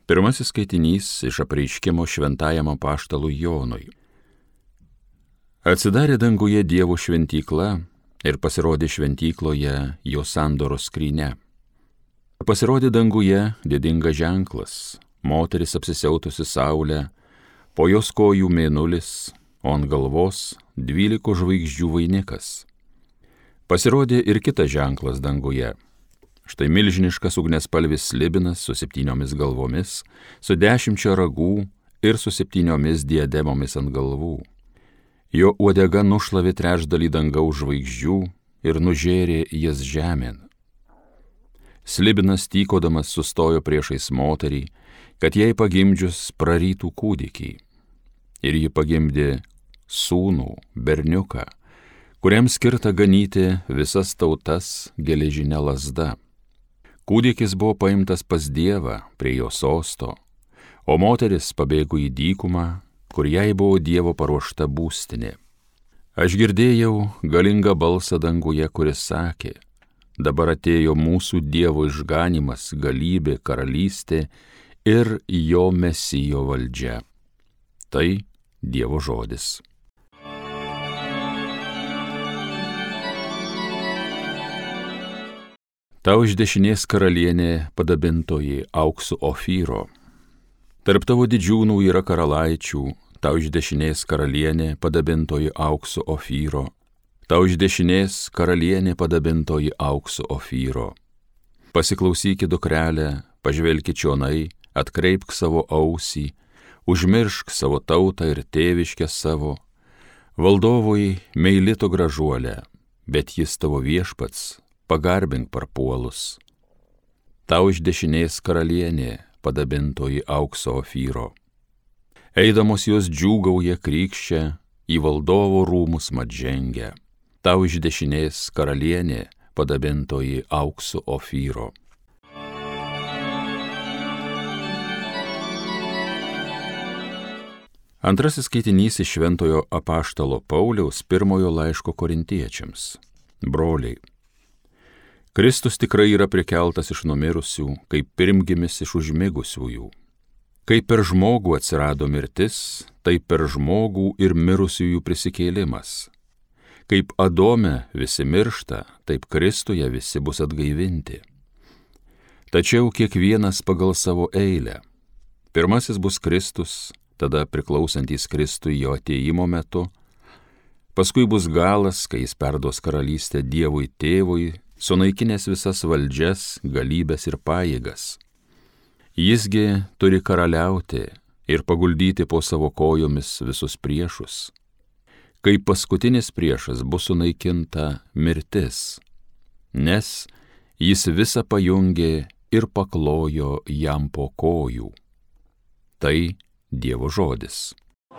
Pirmasis skaitinys iš apreiškimo šventajam apaštalui Jonui. Atsidarė danguje Dievo šventykla ir pasirodė šventykloje jo sandoros skrynia. Pasirodė danguje didingas ženklas, moteris apsisiautusi saulę, po jos kojų mėnulis, o ant galvos 12 žvaigždžių vainikas. Pasirodė ir kitas ženklas danguje. Štai milžiniškas ugniaspalvis slibinas su 7 galvomis, su 10 ragų ir su 7 diademomis ant galvų. Jo uodega nušlavė trečdalį dangaus žvaigždžių ir nužėrė jas žemėn. Slibinas tykodamas sustojo priešais moterį, kad jai pagimdžius prarytų kūdikį. Ir ji pagimdė sūnų, berniuką, kuriam skirta ganyti visas tautas geležinė lazda. Kūdikis buvo paimtas pas Dievą prie jo sosto, o moteris pabėgo į dykumą, kur jai buvo Dievo paruošta būstinė. Aš girdėjau galingą balsą danguje, kuris sakė: dabar atėjo mūsų Dievo išganymas, galybė, karalystė ir jo Mesijo valdžia. Tai Dievo žodis. Tau iš dešinės karalienė padabintoji auksu Ofyro. Tarp tavo didžiūnų yra karalaičių, tau iš dešinės karalienė padabintoji auksu Ofyro. Tau iš dešinės karalienė padabintoji auksu Ofyro. Pasiklausykit, dukrelė, pažvelkit čionai, atkreipk savo ausį, užmiršk savo tautą ir tėviškę savo. Valdovui meilito gražuolė, bet jis tavo viešpats, pagarbink parpuolus. Tau iš dešinės karalienė padabintoji aukso Ofyro. Eidamos jos džiūgauja krykščia, į valdovo rūmus mat žengia. Tau iš dešinės karalienė padabintoji auksu Ofyro. Antrasis skaitinys iš šventojo apaštalo Pauliaus pirmojo laiško korintiečiams. Broliai, Kristus tikrai yra prikeltas iš numirusių, kaip pirmgimis iš užmigusiųjų. Kaip per žmogų atsirado mirtis, taip per žmogų ir mirusiųjų prisikėlimas. Kaip Adome visi miršta, taip Kristuje visi bus atgaivinti. Tačiau kiekvienas pagal savo eilę. Pirmasis bus Kristus, tada priklausantys Kristui jo atėjimo metu. Paskui bus galas, kai jis perduos karalystę Dievui Tėvui, sunaikinęs visas valdžias, galybes ir pajėgas. Jisgi turi karaliauti ir paguldyti po savo kojomis visus priešus. Kaip paskutinis priešas bus sunaikinta mirtis, nes jis visą pajungė ir paklojo jam po kojų. Tai Dievo žodis.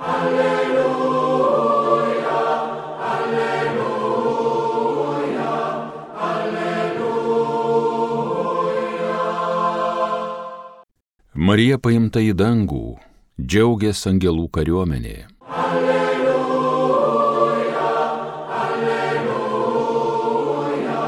Marija paimta į dangų, džiaugės angelų kariuomenė. Alleluja, alleluja,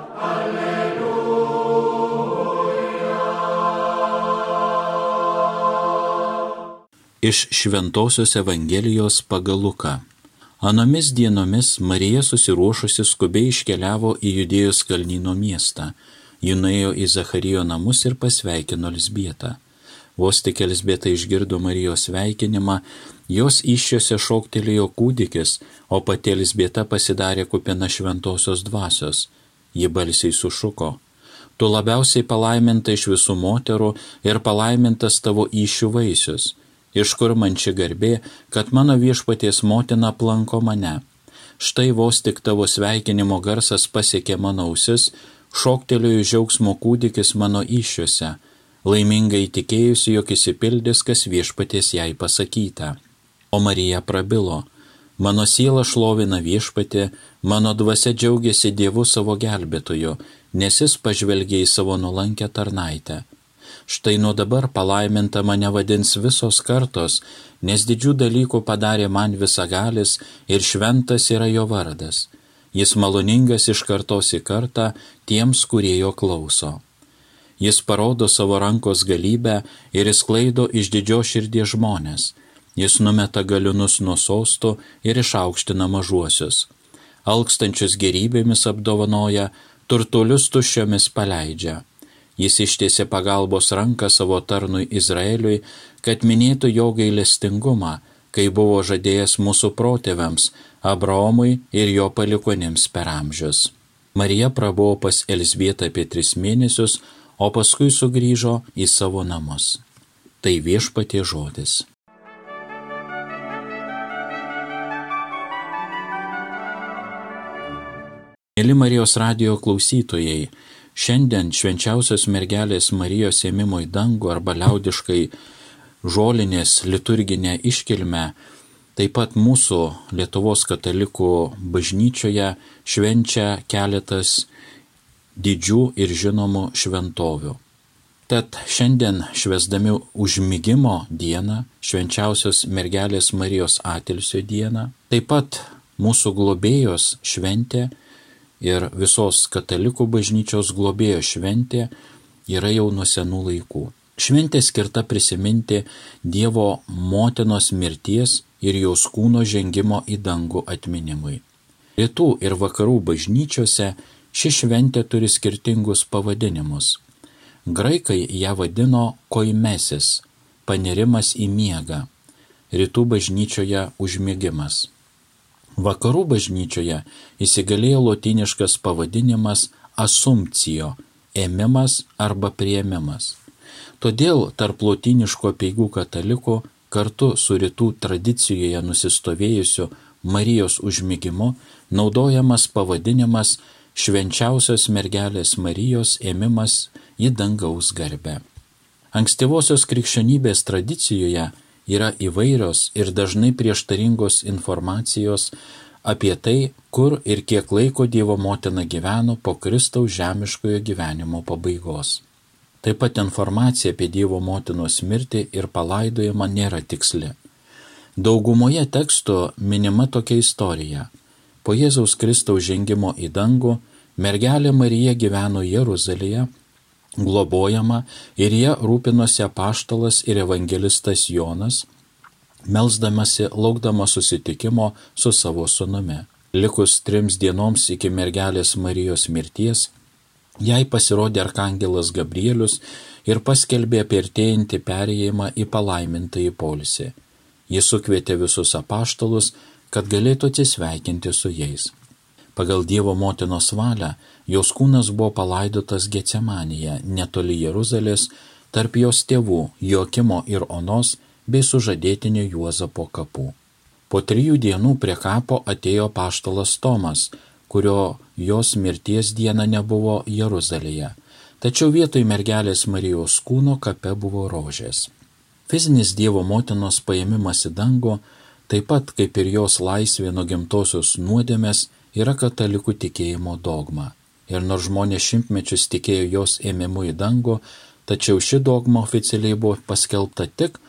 alleluja. Iš Šventosios Evangelijos pagal Luką. Anomis dienomis Marija susiruošusi skubiai iškeliavo į Judėjos kalnyno miestą. Ji nuėjo į Zacharijo namus ir pasveikino Elzbietą. Vos tik Elzbieta išgirdo Marijos sveikinimą, jos įsčiose šoktelėjo kūdikis, o pati Elzbieta pasidarė kupina šventosios dvasios. Ji balsiai sušuko: Tu labiausiai palaiminta iš visų moterų ir palaimintas tavo įsčių vaisius. Iš kur man ši garbė, kad mano viešpaties motina aplanko mane? Štai vos tik tavo sveikinimo garsas pasiekė mano ausis, šoktelėjo džiaugsmo kūdikis mano įsčiose. Laimingai tikėjusi, jog išsipildys, kas viešpaties jai pasakyta. O Marija prabilo: Mano siela šlovina viešpatį, mano dvasia džiaugiasi Dievu savo gelbėtoju, nes jis pažvelgė į savo nuolankę tarnaitę. Štai nuo dabar palaiminta mane vadins visos kartos, nes didžių dalykų padarė man visagalis ir šventas yra jo vardas. Jis maloningas iš kartos į kartą tiems, kurie jo klauso. Jis parodo savo rankos galybę ir išsklaido iš didžios širdies žmonės. Jis numeta galiūnus nuo sostų ir išaukština mažuosius. Alkstančius gerybėmis apdovanoja, turtuolius tuščiomis paleidžia. Jis ištiesė pagalbos ranką savo tarnui Izraeliui, kad minėtų jo gailestingumą, kai buvo žadėjęs mūsų protėviams, Abraomui ir jo palikuonims per amžius. Marija prabuvo pas Elzbietą apie 3 mėnesius, o paskui sugrįžo į savo namus. Tai Viešpaties žodis. Mėly Marijos radijo klausytojai, šiandien švenčiausios mergelės Marijos ėmimo į dangų arba liaudiškai žolinės liturginę iškilmę taip pat mūsų Lietuvos katalikų bažnyčioje švenčia keletas didžių ir žinomų šventovių. Tad šiandien švęsdami užmigimo dieną, švenčiausios mergelės Marijos atilsio dieną, taip pat mūsų globėjos šventė ir visos katalikų bažnyčios globėjo šventė yra jau nuo senų laikų. Šventė skirta prisiminti Dievo motinos mirties ir jos kūno žengimo į dangų atminimui. Rytų ir vakarų bažnyčiose ši šventė turi skirtingus pavadinimus. Graikai ją vadino koimesis, panirimas į miegą, rytų bažnyčioje užmigimas. Vakarų bažnyčioje įsigalėjo lotyniškas pavadinimas assumptio, ėmimas arba priėmimas. Todėl tarp lotyniškų apeigų katalikų kartu su rytų tradicijoje nusistovėjusiu Marijos užmigimu naudojamas pavadinimas švenčiausios mergelės Marijos ėmimas į dangaus garbę. Ankstyvosios krikščionybės tradicijoje yra įvairios ir dažnai prieštaringos informacijos apie tai, kur ir kiek laiko Dievo motina gyveno po Kristaus žemiškojo gyvenimo pabaigos. Taip pat informacija apie Dievo motinos mirtį ir palaidojimą nėra tiksli. Daugumoje tekstų minima tokia istorija. Po Jėzaus Kristaus žengimo į dangų mergelė Marija gyveno Jeruzalėje, globojama ir jie rūpinosi apaštalas ir evangelistas Jonas, melsdamasi laukdama susitikimo su savo sūnumi. Likus 3 dienoms iki mergelės Marijos mirties, jai pasirodė arkangelas Gabrielius ir paskelbė apie artėjantį perėjimą į palaimintąjį poilsį. Jis sukvietė visus apaštalus, kad galėtų atsisveikinti su jais. Pagal Dievo motinos valią, jos kūnas buvo palaidotas Getsemanėje, netoli Jeruzalės, tarp jos tėvų Joakimo ir Onos bei sužadėtinio Juozapo kapų. Po 3 dienų prie kapo atėjo apaštalas Tomas, kurio jos mirties dieną nebuvo Jeruzalėje, tačiau vietoj mergelės Marijos kūno kape buvo rožės. Fizinis Dievo motinos paėmimas į dangų, taip pat kaip ir jos laisvė nuo gimtosios nuodėmės, yra katalikų tikėjimo dogma. Ir nors žmonės šimtmečius tikėjo jos ėmimu į dangų, tačiau ši dogma oficialiai buvo paskelbta tik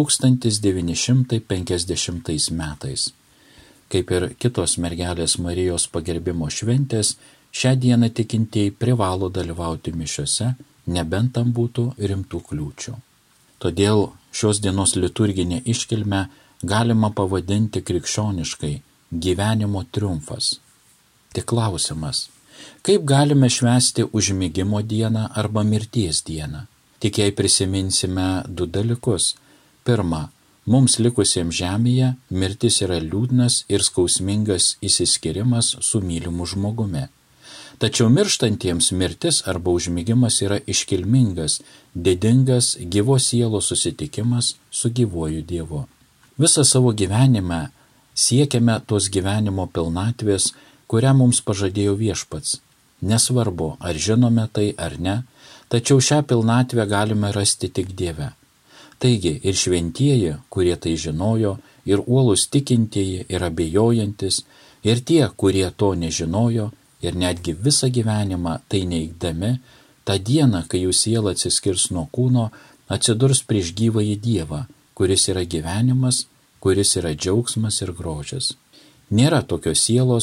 1950 metais. Kaip ir kitos mergelės Marijos pagerbimo šventės, šią dieną tikintieji privalo dalyvauti mišiose, nebent tam būtų rimtų kliūčių. Todėl šios dienos liturginę iškilmę galima pavadinti krikščioniškai gyvenimo triumfas. Tik klausimas, kaip galime švęsti užmigimo dieną arba mirties dieną? Tik jei prisiminsime 2 dalykus. Pirma, mums likusiems žemėje mirtis yra liūdnas ir skausmingas išsiskyrimas su mylimu žmogumi. Tačiau mirštantiems mirtis arba užmigimas yra iškilmingas, didingas gyvos sielos susitikimas su gyvuoju Dievu. Visą savo gyvenimą siekiame tos gyvenimo pilnatvės, kurią mums pažadėjo Viešpats. Nesvarbu, ar žinome tai ar ne, tačiau šią pilnatvę galime rasti tik Dieve. Taigi ir šventieji, kurie tai žinojo, ir uolūs tikintieji, ir abejojantis, ir tie, kurie to nežinojo, ir netgi visą gyvenimą tai neigdami, tą dieną, kai jų siela atsiskirs nuo kūno, atsidurs prieš gyvąjį Dievą, kuris yra gyvenimas, kuris yra džiaugsmas ir grožis. Nėra tokios sielos,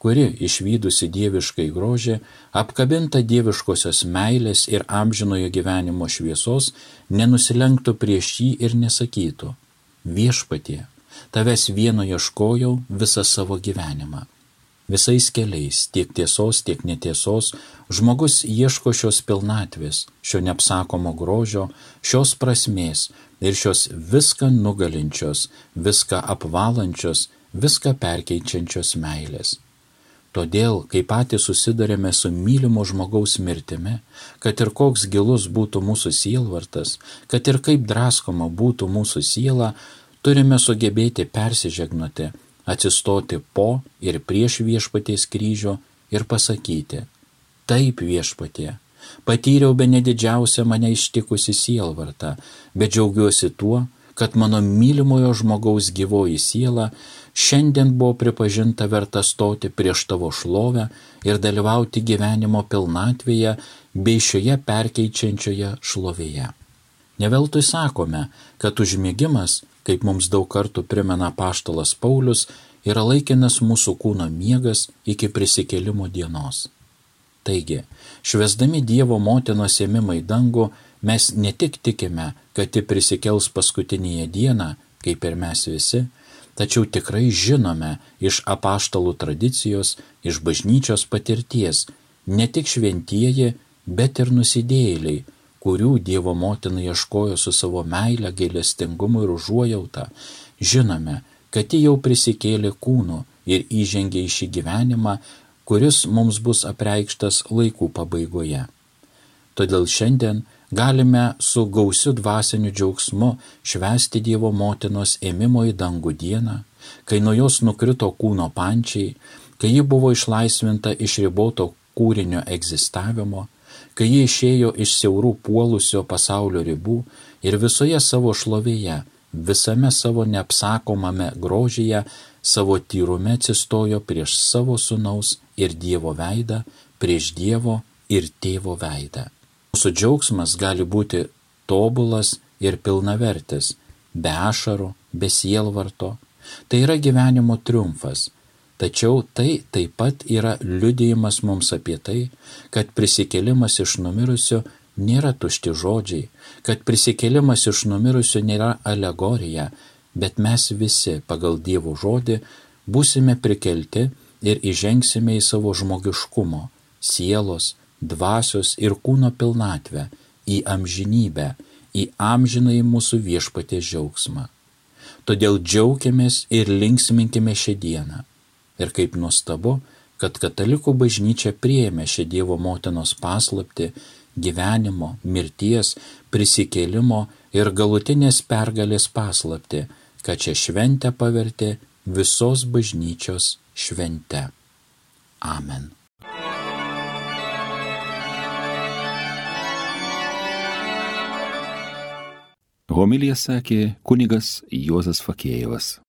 kuri išvydusi dieviškai grožį, apkabinta dieviškosios meilės ir amžinojo gyvenimo šviesos, nenusilenktų prieš jį ir nesakytų: Viešpatie, tavęs vieno ieškojau visą savo gyvenimą. Visais keliais, tiek tiesos, tiek netiesos, žmogus ieško šios pilnatvės, šio neapsakomo grožio, šios prasmės ir šios viską nugalinčios, viską apvalančios, viską perkeičiančios meilės. Todėl, kai patys susidurėme su mylimo žmogaus mirtimi, kad ir koks gilus būtų mūsų sielvartas, kad ir kaip draskoma būtų mūsų siela, turime sugebėti persižegnoti, atsistoti po ir prieš Viešpaties kryžių ir pasakyti: Taip, Viešpatie, patyriau bene didžiausią mane ištikusi sielvartą, bet džiaugiuosi tuo, kad mano mylimojo žmogaus gyvoji siela šiandien buvo pripažinta verta stoti prieš tavo šlovę ir dalyvauti gyvenimo pilnatvėje bei šioje perkeičiančioje šlovėje. Neveltui sakome, kad užmiegimas, kaip mums daug kartų primena apaštalas Paulius, yra laikinas mūsų kūno miegas iki prisikėlimo dienos. Taigi, švęsdami Dievo motinos ėmimą į dangų, mes ne tik tikime, kad ji prisikels paskutinėje dieną, kaip ir mes visi, tačiau tikrai žinome iš apaštalų tradicijos, iš bažnyčios patirties, ne tik šventieji, bet ir nusidėjėliai, kurių Dievo motina ieškojo su savo meile, gailestingumu ir užuojauta, žinome, kad ji jau prisikėlė kūnu ir įžengė į šį gyvenimą, kuris mums bus apreikštas laikų pabaigoje. Todėl šiandien galime su gausiu dvasiniu džiaugsmu švęsti Dievo motinos ėmimo į dangų dieną, kai nuo jos nukrito kūno pančiai, kai ji buvo išlaisvinta iš riboto kūrinio egzistavimo, kai ji išėjo iš siaurų puolusio pasaulio ribų ir visoje savo šlovėje, visame savo neapsakomame grožyje, savo tyrume atsistojo prieš savo sūnaus ir Dievo veidą, prieš Dievo ir Tėvo veidą. Mūsų džiaugsmas gali būti tobulas ir pilnavertis, be ašarų, be sielvarto. Tai yra gyvenimo triumfas. Tačiau tai taip pat yra liudijimas mums apie tai, kad prisikėlimas iš numirusių nėra tušti žodžiai, kad prisikėlimas iš numirusių nėra alegorija, bet mes visi pagal Dievo žodį būsime prikelti ir įžengsime į savo žmogiškumo, sielos, dvasios ir kūno pilnatvę, į amžinybę, į amžinąjį mūsų Viešpaties džiaugsmą. Todėl džiaukimės ir linksminkime šią dieną. Ir kaip nuostabu, kad katalikų bažnyčia priėmė šią Dievo motinos paslaptį, gyvenimo, mirties, prisikėlimo ir galutinės pergalės paslaptį, kad šią šventę pavertė visos bažnyčios švente. Amen. Homiliją sakė kunigas Juozas Fakėjevas.